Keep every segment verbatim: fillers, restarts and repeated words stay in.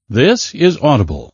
This is Audible.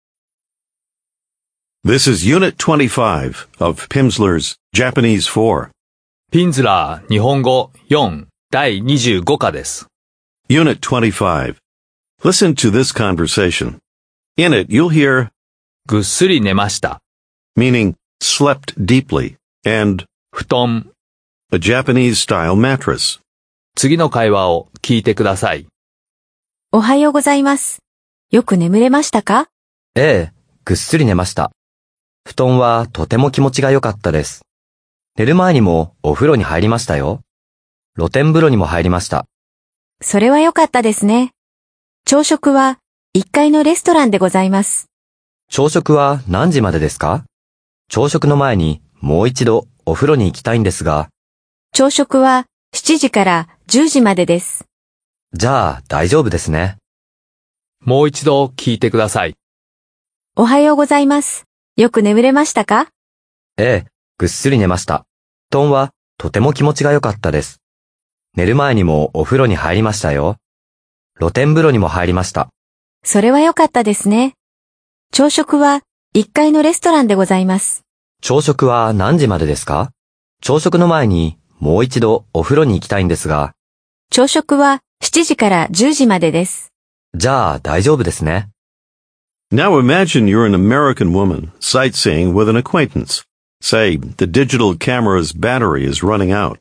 This is Unit twenty-five of Pimsleur's Japanese four. ピンズラー日本語よんだいにじゅうご課です。 Unit twenty-five. Listen to this conversation. In it, you'll hear ぐっすり寝ました。 meaning slept deeply and 布団。 a Japanese-style mattress. 次の会話を聞いてください。 おはようございます。よく眠れましたか？ ええ、ぐっすり寝ました。布団はとても気持ちが良かったです。寝る前にもお風呂に入りましたよ。露天風呂にも入りました。 それは良かったですね。朝食はいっかいのレストランでございます。 朝食は何時までですか？朝食の前にもう一度お風呂に行きたいんですが。 朝食はしちじからじゅうじまでです。 じゃあ大丈夫ですね。 もう一度聞いてください。 おはようございます。よく眠れましたか？ ええ、ぐっすり寝ました。布団はとても気持ちが良かったです。寝る前にもお風呂に入りましたよ。露天風呂にも入りました。 それは良かったですね。朝食はいっかいのレストランでございます。 朝食は何時までですか？朝食の前にもう一度お風呂に行きたいんですが。 朝食はしちじからじゅうじまでです。 じゃあ大丈夫ですね。 Now imagine you're an American woman sightseeing with an acquaintance. Say, the digital camera's battery is running out.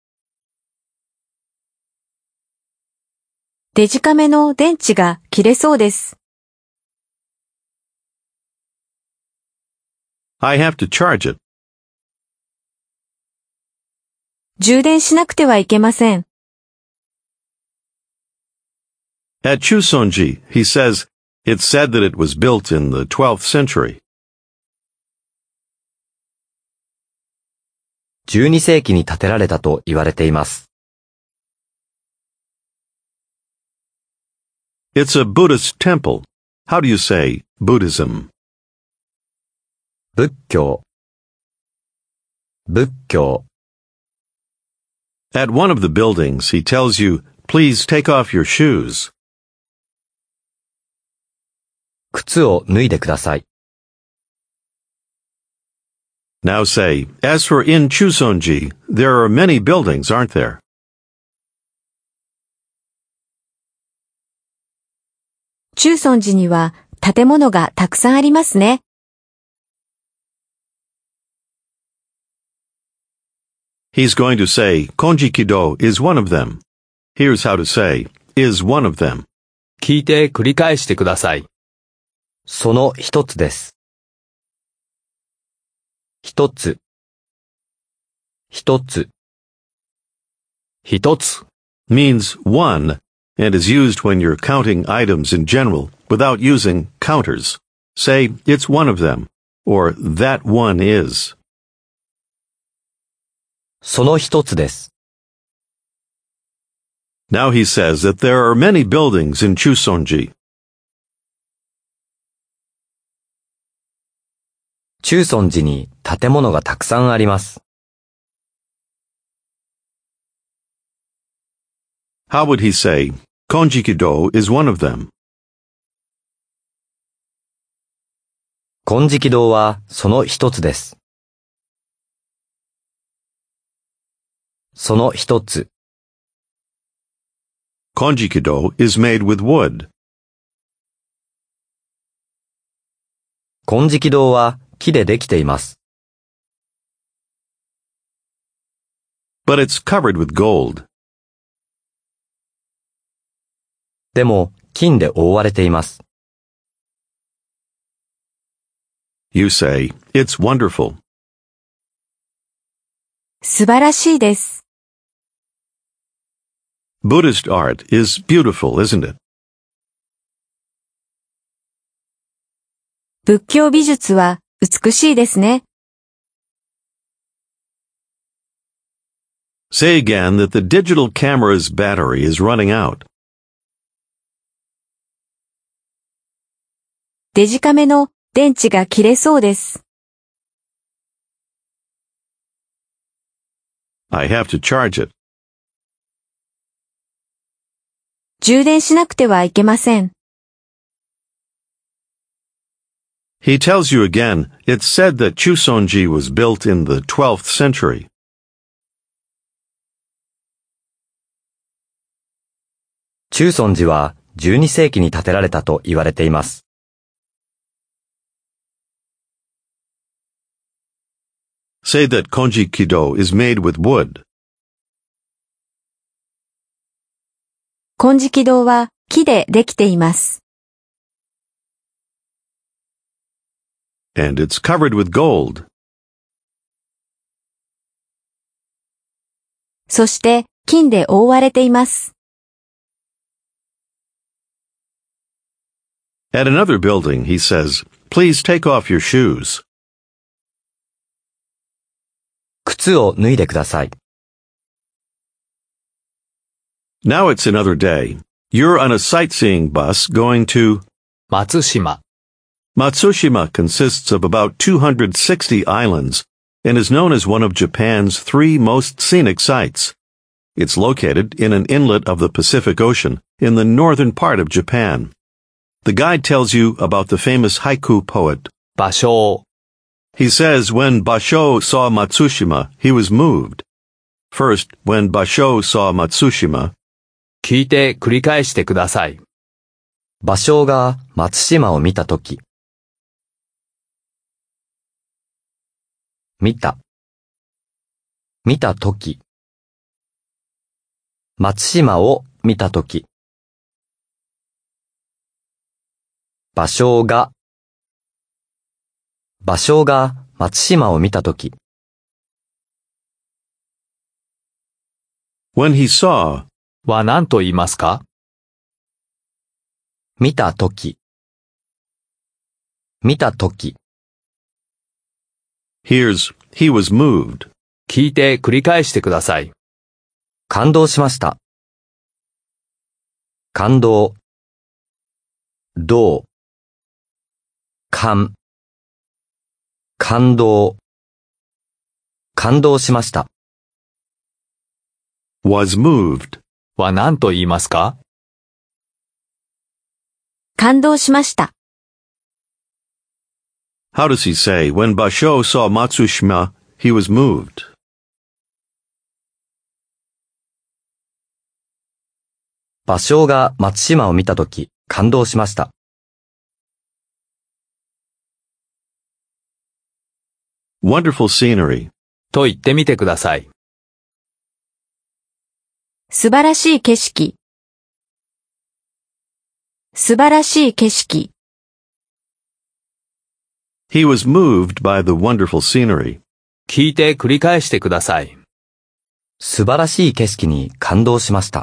デジカメの電池が切れそうです。 I have to charge it. 充電しなくてはいけません。 At Chusonji, he says, it's said that it was built in the twelfth century. じゅうに世紀に建てられたと言われています。 It's a Buddhist temple. How do you say Buddhism? 仏教。仏教。 At one of the buildings, he tells you, please take off your shoes. 靴を脱いでください。 Now say, as for in Chusonji, there are many buildings, aren't there? 中尊寺には建物がたくさんありますね。 He's going to say, Konjikido is one of them. Here's how to say, is one of them. 聞いて繰り返してください。 その一つです。一つ。一つ。 一つ。 Means one and is used when you're counting items in general without using counters. Say, it's one of them, or that one is. その一つです。 Now he says that there are many buildings in Chusonji. 中尊寺に建物がたくさんあります。 How would he say, Konjikido is one of them? 金色堂はその一つです。その一つ。 Konjikido is made with wood. 金色堂は木でできています。 But it's covered with gold. でも金で覆われています。 You say, it's wonderful. 素晴らしいです。 Buddhist art is beautiful, isn't it? 仏教美術は美しいですね。 Say again that the digital camera's battery is running out. デジカメの電池が切れそうです。 I have to charge it. 充電しなくてはいけません。 He tells you again, it's said that Chusonji was built in the twelfth century. 「中尊寺はじゅうに世紀に建てられたと言われています。」 Say that Konjikido is made with wood. 金色堂は木でできています。 And it's covered with gold. そして金で覆われています。 At another building, he says, please take off your shoes. 靴を脱いでください。 Now it's another day. You're on a sightseeing bus going to 松島。 Matsushima consists of about two hundred sixty islands and is known as one of Japan's three most scenic sites. It's located in an inlet of the Pacific Ocean in the northern part of Japan. The guide tells you about the famous haiku poet. 芭蕉。 He says when Basho saw Matsushima, he was moved. First, when Basho saw Matsushima, 聞いて繰り返してください。 芭蕉が松島を見たとき。見た。見たとき。松島を見たとき。芭蕉が。芭蕉が松島を見たとき。 when he saw, は何と言いますか？ 見たとき。見たとき。 here's, he was moved. 聞いて繰り返してください。 感動しました。感動。動。感。感動。感動しました。 was moved. は何と言いますか？ 感動しました。 How does he say, when Basho saw Matsushima, he was moved? 芭蕉が松島を見たとき、感動しました。 Wonderful scenery. と言ってみてください。 素晴らしい景色。素晴らしい景色。 He was moved by the wonderful scenery. 聞いて繰り返してください。 素晴らしい景色に感動しました。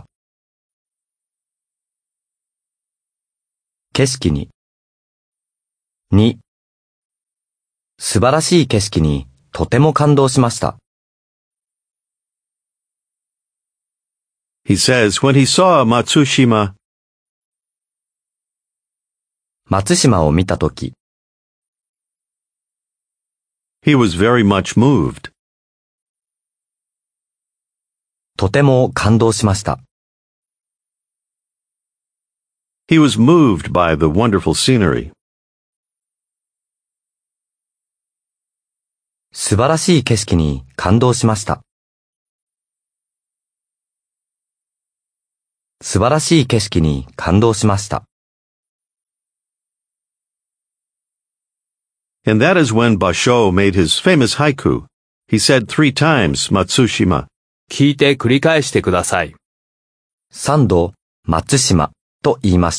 景色に。に。素晴らしい景色にとても感動しました。 He says when he saw Matsushima, 松島を見たとき。 he was very much moved. とても感動しました。 He was moved by the wonderful scenery. 素晴らしい景色に感動しました。素晴らしい景色に感動しました。 And that is when Basho made his famous haiku. He said three times Matsushima. 聞いて繰り返してください。 三度、松島と言いました。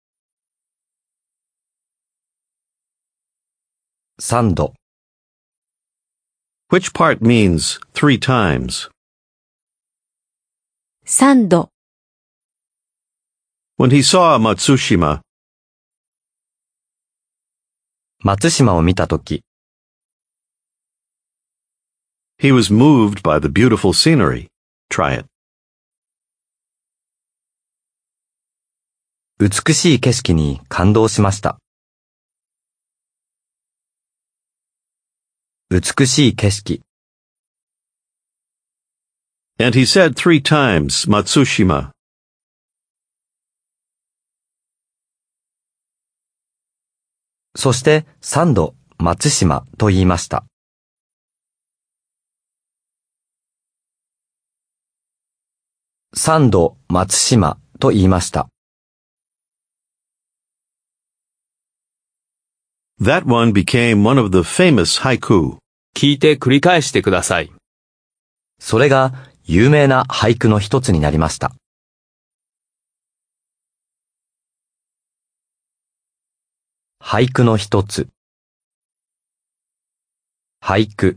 三度。 Which part means three times? 三度。 When he saw Matsushima, 松島を見たとき。 he was moved by the beautiful scenery. Try it. 美しい景色に感動しました。美しい景色。 And he said three times Matsushima. そして三度松島と言いました。三度松島と言いました。 That one became one of the famous haiku. 聞いて繰り返してください。 それが有名な俳句の一つになりました。俳句の一つ。俳句。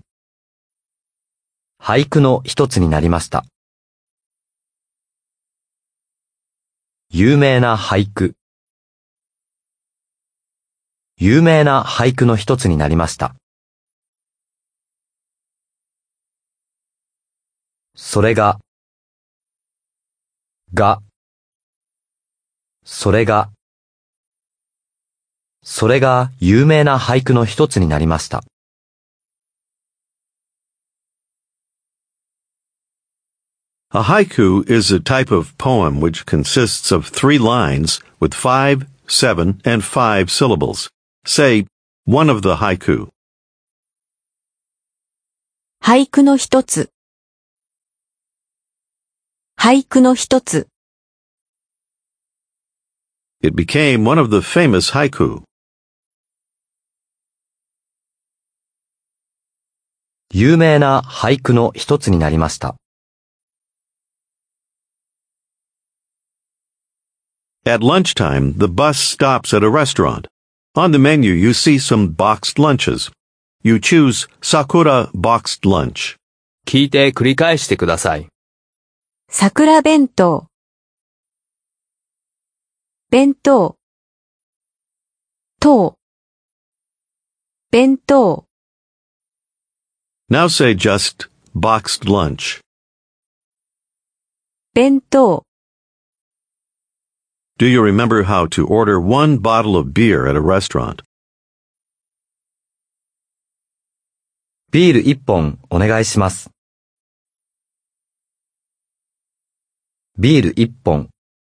俳句の一つになりました。有名な俳句。有名な俳句の一つになりました。それが、が、それが、それが有名な俳句の一つになりました。 A haiku is a type of poem which consists of three lines with five, seven, and five syllables. Say, one of the haiku. 俳句の一つ。俳句の一つ。 It became one of the famous haiku. 有名な俳句の一つになりました。 At lunchtime, the bus stops at a restaurant. On the menu, you see some boxed lunches. You choose Sakura boxed lunch. 聞いて繰り返してください。 桜弁当。弁当。当。弁当。 Now say just boxed lunch. 弁当。 Do you remember how to order one bottle of beer at a restaurant? ビール一本お願いします。ビール一本。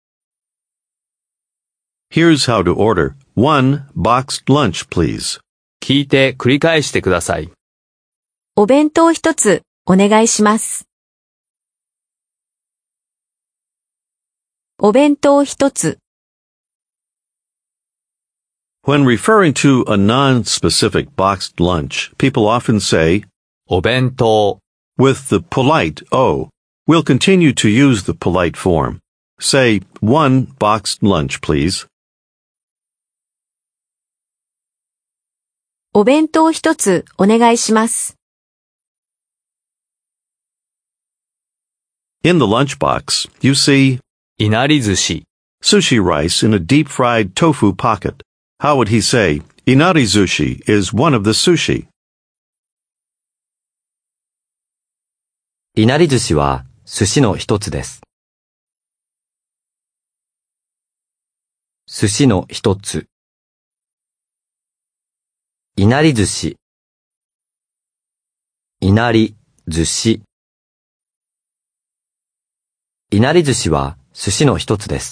Here's how to order one boxed lunch, please. 聞いて繰り返してください。 お弁当一つお願いします。お弁当一つ。 When referring to a non-specific boxed lunch, people often say, お弁当。 with the polite O. We'll continue to use the polite form. Say, one boxed lunch, please. お弁当一つお願いします。 In the lunchbox, you see いなり寿司。 sushi rice in a deep-fried tofu pocket. How would he say, inari sushi is one of the sushi? いなり寿司は寿司の一つです。寿司の一つ。いなり寿司。いなり寿司。いなり寿司は寿司の一つです。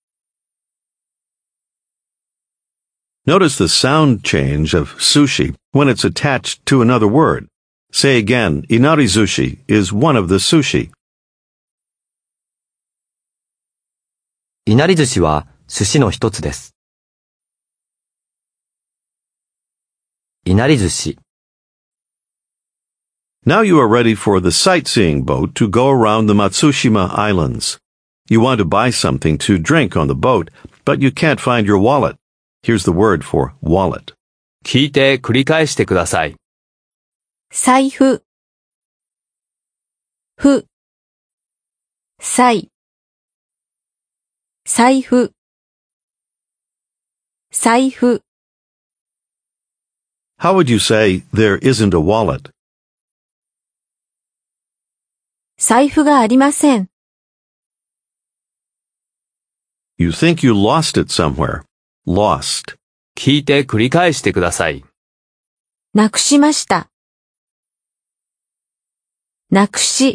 Notice the sound change of sushi when it's attached to another word. Say again, inari sushi is one of the sushi. いなり寿司は寿司の一つです。いなり寿司。 Now you are ready for the sightseeing boat to go around the Matsushima Islands. You want to buy something to drink on the boat, but you can't find your wallet. Here's the word for wallet. 聞いて繰り返してください。 財布。ふ。財。財布。財布。 How would you say, there isn't a wallet? 財布がありません。 You think you lost it somewhere. Lost. 聞いて繰り返してください。 なくしました。なくし。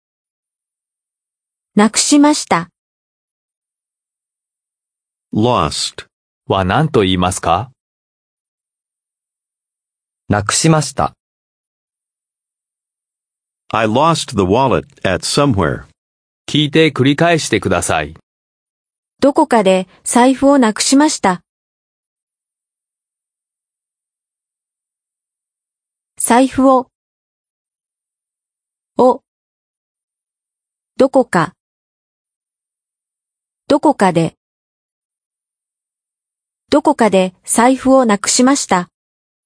なくしました。 Lost. は何と言いますか？ なくしました。 I lost the wallet at somewhere. 聞いて繰り返してください。 どこかで財布をなくしました。財布を、を、どこか、どこかで、どこかで財布をなくしました。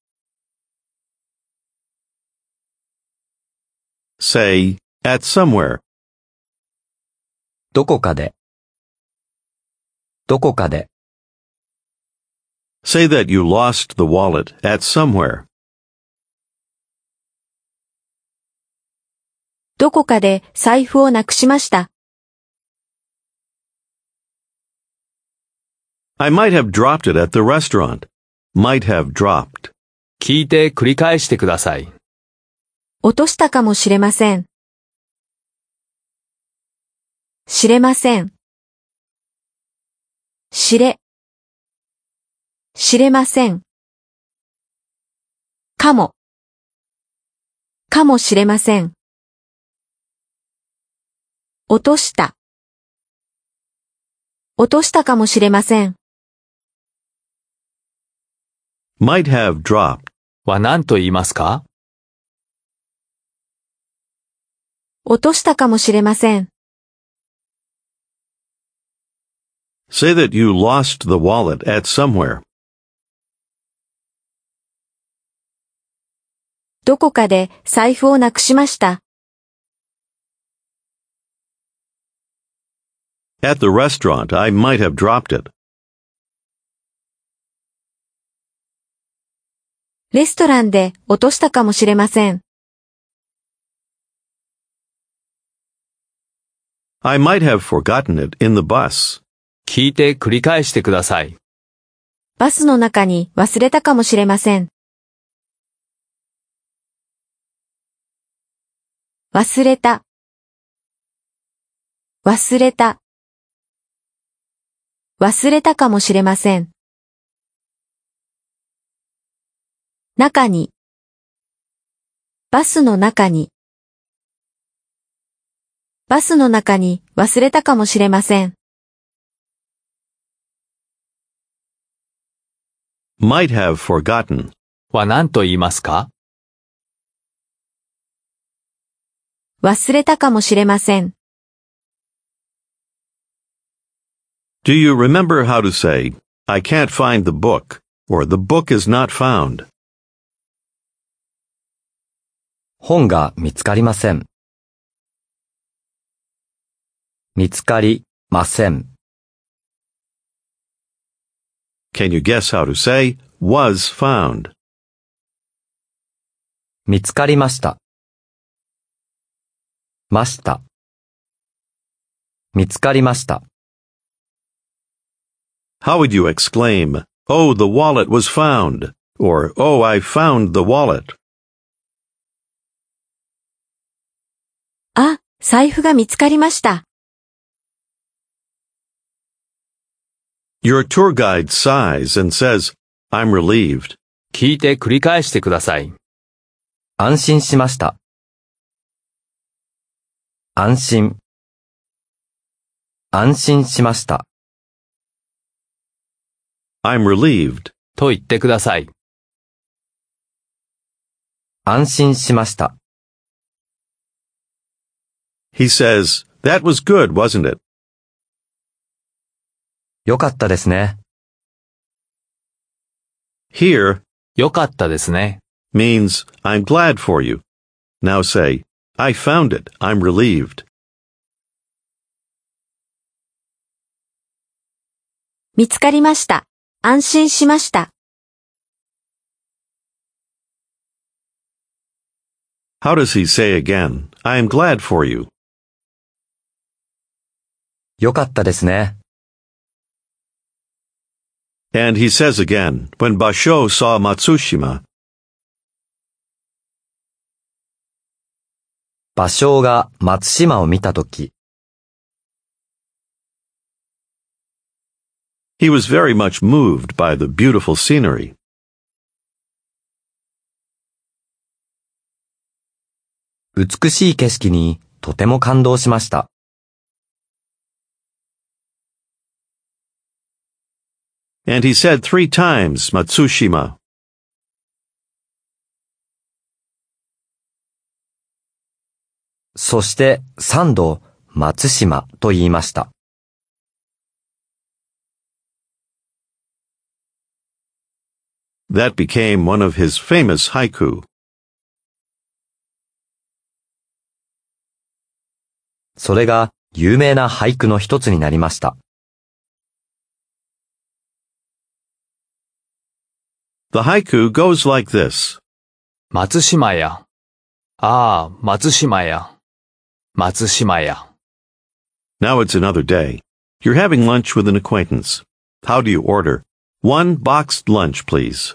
Say, at somewhere. どこかで。どこかで。 Say that you lost the wallet at somewhere. どこかで財布をなくしました。 I might have dropped it at the restaurant. Might have dropped. 聞いて繰り返してください。 落としたかもしれません。知れません。知れ。知れません。かも。かもしれません。落とした。落としたかもしれません。 Might have dropped. は何と言いますか？ 落としたかもしれません。 Say that you lost the wallet at somewhere. どこかで財布をなくしました。 At the restaurant, I might have dropped it. レストランで落としたかもしれません。 I might have forgotten it in the bus. 聞いて繰り返してください。 バスの中に忘れたかもしれません。忘れた。忘れた。忘れたかもしれません。中に。バスの中に。バスの中に忘れたかもしれません。 Might have forgotten. は何と言いますか？ 忘れたかもしれません。 Do you remember how to say, I can't find the book, or the book is not found? 本が見つかりません。見つかりません。 Can you guess how to say, was found? 見つかりました。ました。見つかりました。 How would you exclaim, Oh, the wallet was found, or Oh, I found the wallet? あ、財布が見つかりました。 Your tour guide sighs and says, I'm relieved. 聞いて繰り返してください。 安心しました。安心。安心しました。 I'm relieved. と言ってください。 安心しました。 He says, That was good, wasn't it? よかったですね。 Here よかったですね。 means I'm glad for you. Now say, I found it. I'm relieved. 見つかりました。安心しました。 How does he say again, I am glad for you? よかったですね。 And he says again, when Basho saw Matsushima, 芭蕉が松島を見たとき、 he was very much moved by the beautiful scenery. 美しい景色にとても感動しました。 And he said three times, Matsushima. そして三度、松島と言いました。 That became one of his famous haiku. それが有名な俳句の一つになりました。 The haiku goes like this. 松島や。ああ、松島や。松島や。 Now it's another day. You're having lunch with an acquaintance. How do you order? One boxed lunch, please.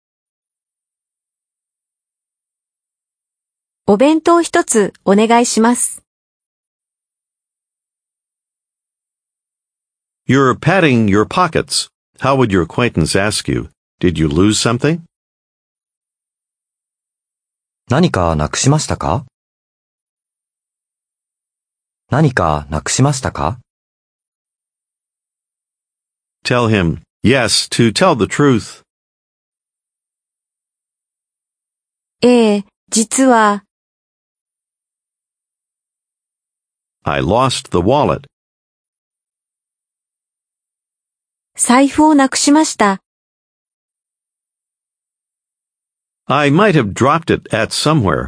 お弁当一つお願いします。 You're patting your pockets. How would your acquaintance ask you? Did you lose something? 何かなくしましたか？何かなくしましたか？ Tell him, yes, to tell the truth. ええ、実は、 I lost the wallet. 財布をなくしました。 I might have dropped it at somewhere.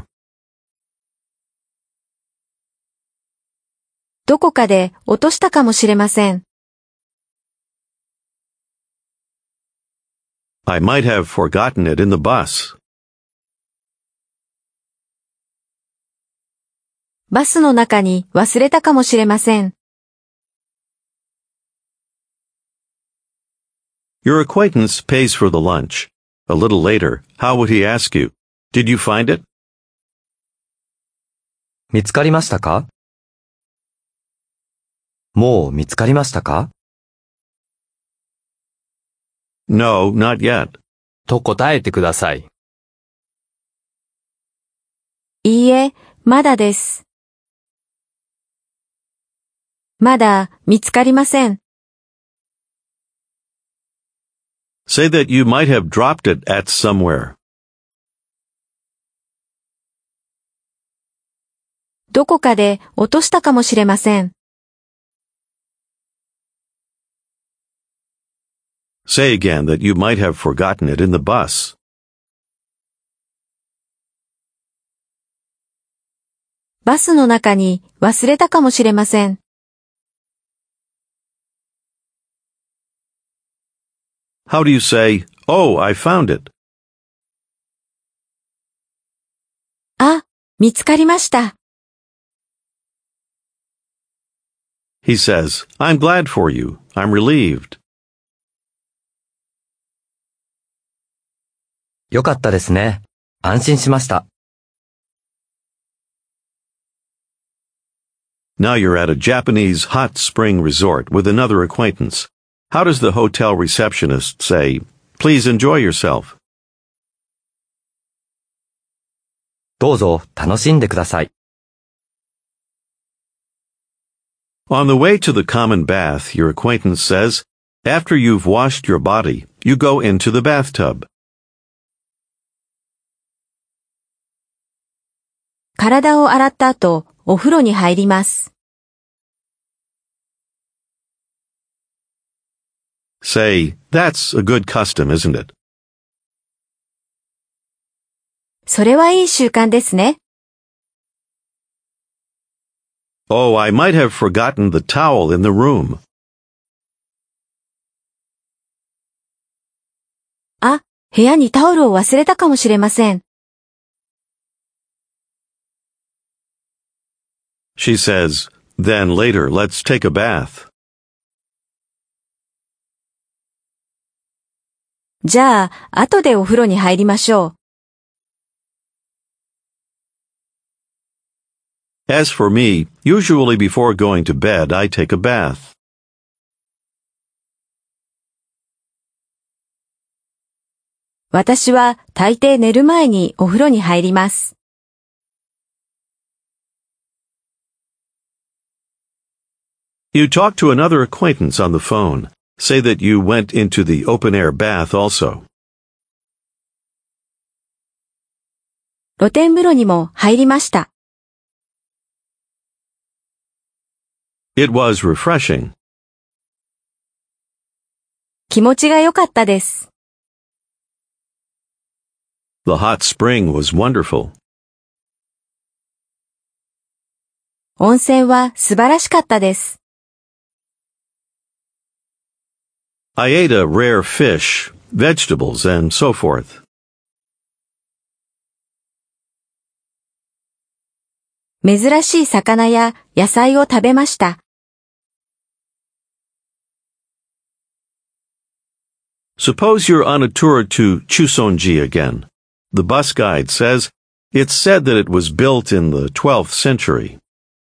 どこかで落としたかもしれません。 I might have forgotten it in the bus. バスの中に忘れたかもしれません。 Your acquaintance pays for the lunch. A little later, how would he ask you? Did you find it? 見つかりましたか？もう見つかりましたか？ No, not yet. と答えてください。 いいえ、まだです。まだ見つかりません。 Say that you might have dropped it at somewhere. どこかで落としたかもしれません。 Say again that you might have forgotten it in the bus. バスの中に忘れたかもしれません。 How do you say, oh, I found it? あ、見つかりました。 He says, I'm glad for you. I'm relieved. よかったですね。安心しました。 Now you're at a Japanese hot spring resort with another acquaintance. How does the hotel receptionist say, please enjoy yourself? どうぞ楽しんでください。 On the way to the common bath, your acquaintance says, after you've washed your body, you go into the bathtub. 体を洗った後、お風呂に入ります。 Say, that's a good custom, isn't it? それはいい習慣ですね。 Oh, I might have forgotten the towel in the room. あ、部屋にタオルを忘れたかもしれません。 She says, then later let's take a bath. じゃあ、後でお風呂に入りましょう。 As for me, usually before going to bed, I take a bath. 私は大抵寝る前にお風呂に入ります。 You talk to another acquaintance on the phone. Say that you went into the open-air bath also. 露天風呂にも入りました。 It was refreshing. 気持ちが良かったです。 The hot spring was wonderful. 温泉は素晴らしかったです。 I ate a rare fish, vegetables, and so forth. 珍しい魚や野菜を食べました。 Suppose you're on a tour to Chusonji again. The bus guide says it's said that it was built in the twelfth century.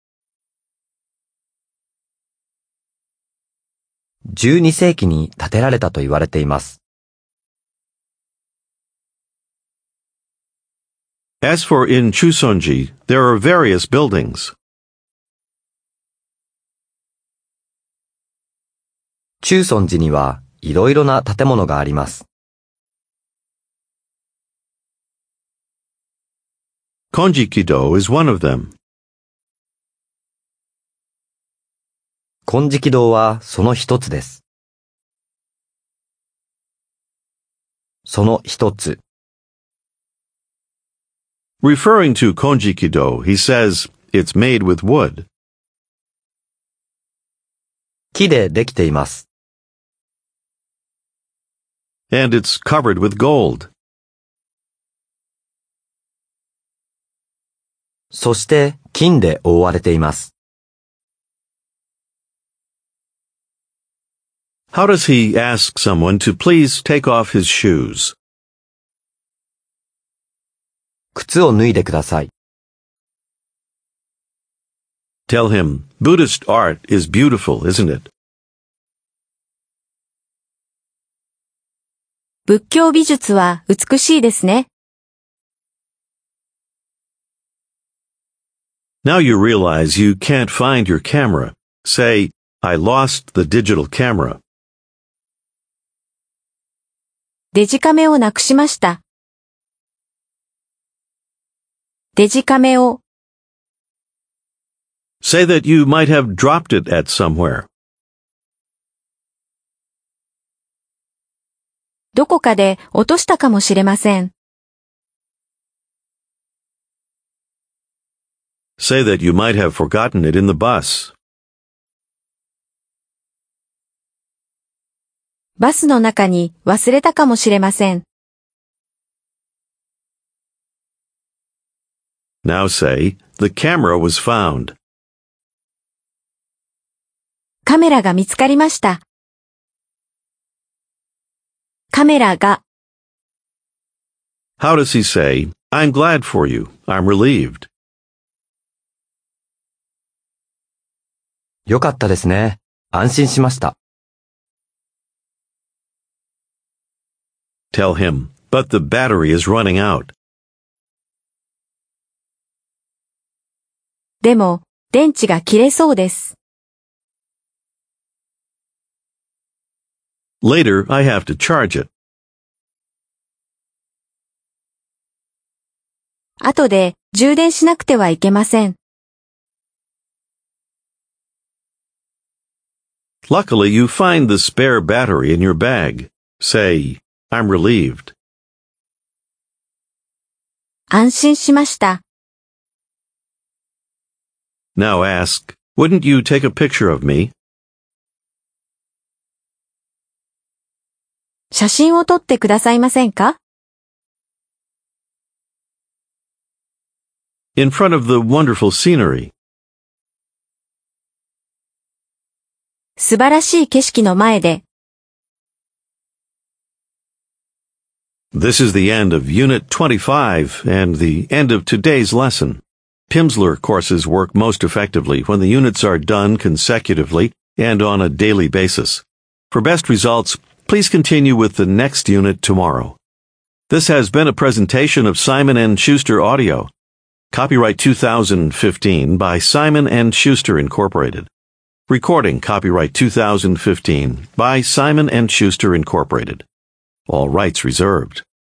じゅうに世紀に建てられたと言われています。 As for in Chusonji, there are various buildings. 中尊寺にはいろいろな建物があります。 Konjikido is one of them. 金色堂はその一つです。その一つ。 Referring to Konjikido, he says it's made with wood. 木でできています。 And it's covered with gold. そして金で覆われています。 How does he ask someone to please take off his shoes? 靴を脱いでください。 Tell him, Buddhist art is beautiful, isn't it? 仏教美術は美しいですね。 Now you realize you can't find your camera. Say, I lost the digital camera. デジカメをなくしました。デジカメを。 Say that you might have dropped it at somewhere. どこかで落としたかもしれません。 Say that you might have forgotten it in the bus. バスの中に忘れたかもしれません。 Now say, the camera was found. カメラが見つかりました。カメラが。 How does he say, I'm glad for you, I'm relieved? よかったですね。安心しました。 Tell him, but the battery is running out. でも、電池が切れそうです。 Later, I have to charge it. 後で充電しなくてはいけません。 Luckily, you find the spare battery in your bag. Say, I'm relieved. 安心しました。 Now ask, wouldn't you take a picture of me? 写真を撮ってくださいませんか？ In front of the wonderful scenery. 素晴らしい景色の前で。 This is the end of Unit twenty-five and the end of today's lesson. Pimsleur courses work most effectively when the units are done consecutively and on a daily basis. For best results, please continue with the next unit tomorrow. This has been a presentation of Simon and Schuster Audio. Copyright two thousand fifteen by Simon and Schuster Incorporated. Recording copyright two thousand fifteen by Simon and Schuster Incorporated. All rights reserved.